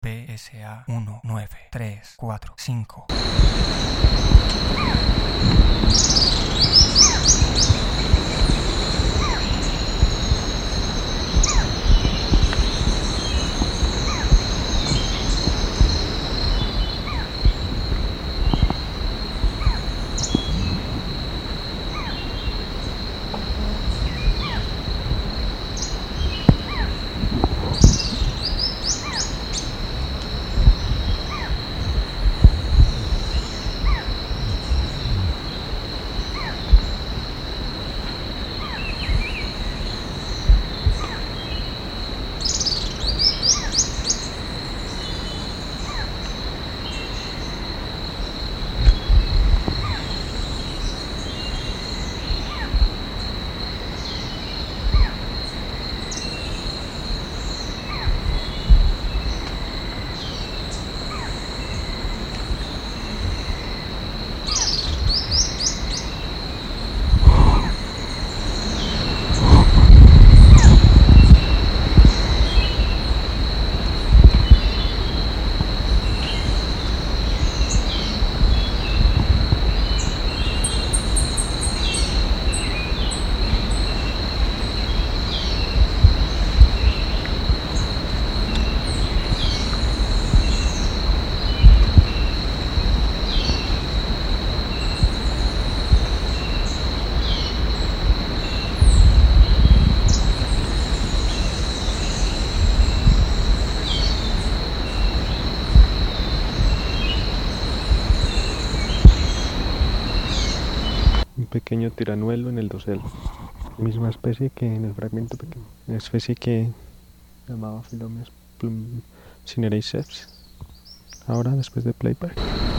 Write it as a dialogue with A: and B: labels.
A: PSA 19345.
B: Pequeño tiranuelo en el dosel, misma especie que en el fragmento pequeño, una especie que llamaba Philomenes cinereiceps. Ahora, después de playback.